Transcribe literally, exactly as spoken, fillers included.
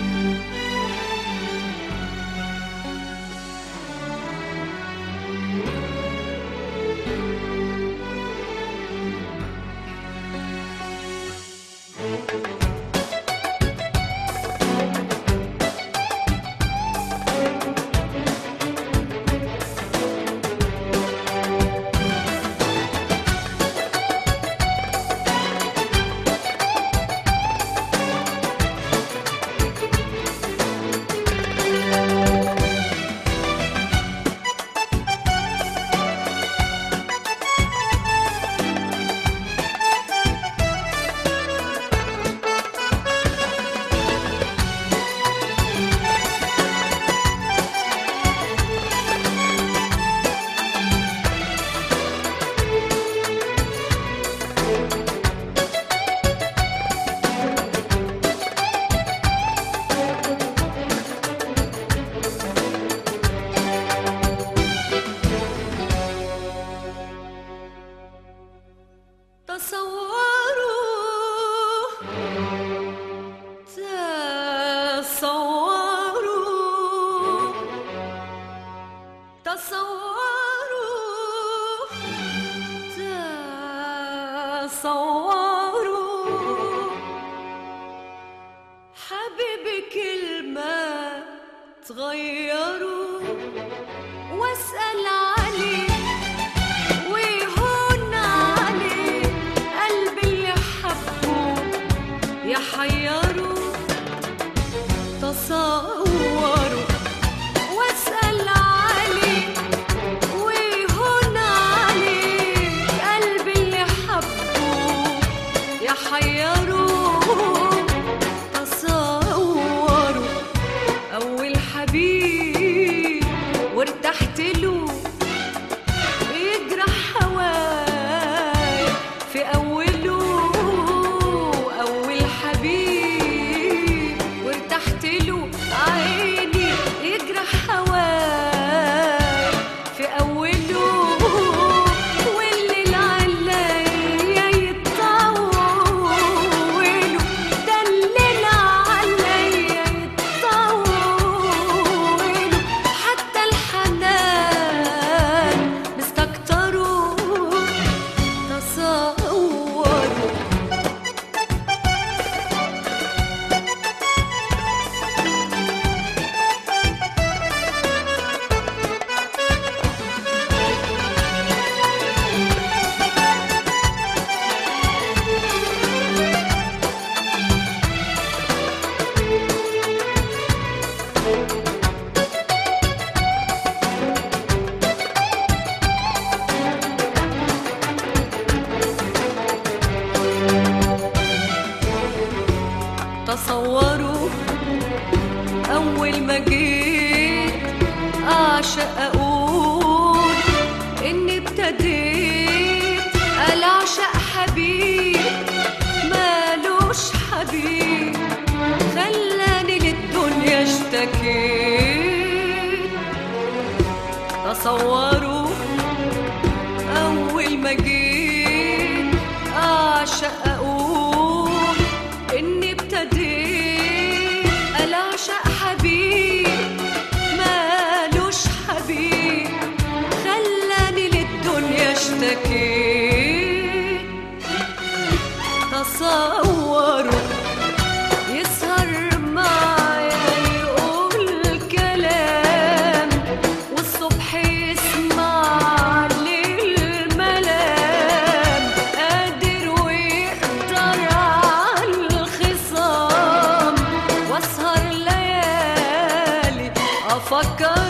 تصوروا حبيبي كلمة تغيروا واسأل عليه ويهون عليه قلبي اللي حبه يحيروا. تصوروا واسأل عليه ويهون عليه قلبي اللي حبه يحيروا. تصوروا أول حبيب وارتحت له يجرح هواي في أوله. أول حبيب وارتحت له عيني يجرح هواي في أوله. والليل عليا يطولوا ده الليل عليا يطولوا حتى الحنان مستكتروا. تصوروا تصوروا أول ما جيت أعشق أقول إني ابتديت قال أعشق حبيب مالوش حبيب خلاني للدنيا اشتكيت. تصوروا أول ما جيت أعشق أقول إني ابتديت قال أعشق حبيب مالوش حبيب خلاني للدنيا اشتكيت. تصوروا يسهر معايا يقول كلام والصبح يسمع للملام قادر ويقدر على الخصام واسهر ليالي أفكر